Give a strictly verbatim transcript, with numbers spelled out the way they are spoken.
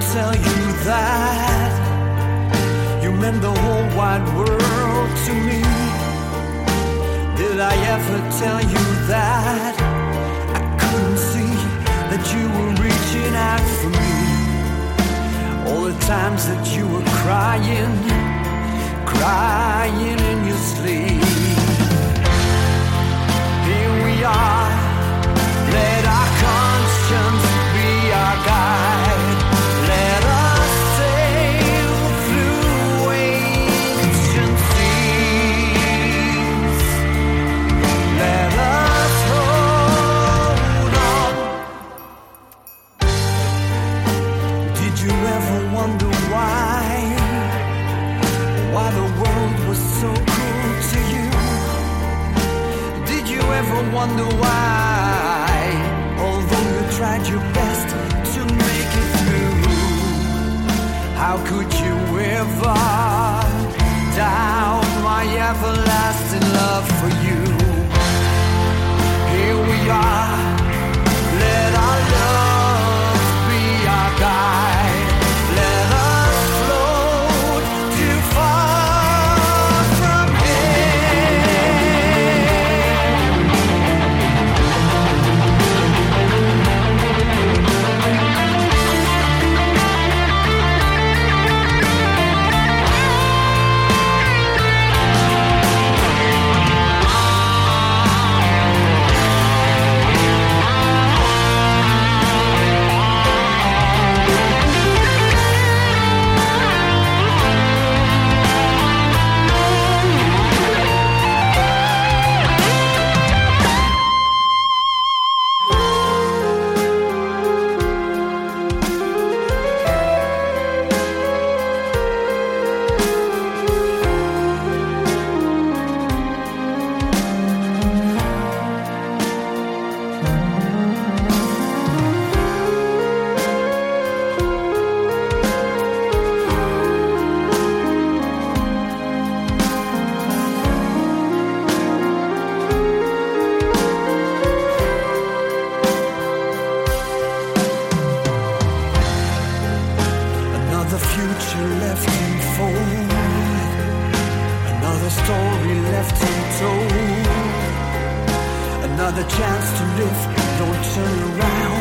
tell you that you meant the whole wide world to me? Did I ever tell you that I couldn't see that you were reaching out for me? All the times that you were crying, crying in your sleep. Here we are, let our conscience be our guide. Let us sail through ancient seas. Let us hold on. Did you ever wonder why? Why the world was so cruel to you? Did you ever wonder why? Although you tried your best to make it through, how could you ever doubt my everlasting love for you? Here we are, let our love be our guide. Let us float too far from another chance to live, don't turn around.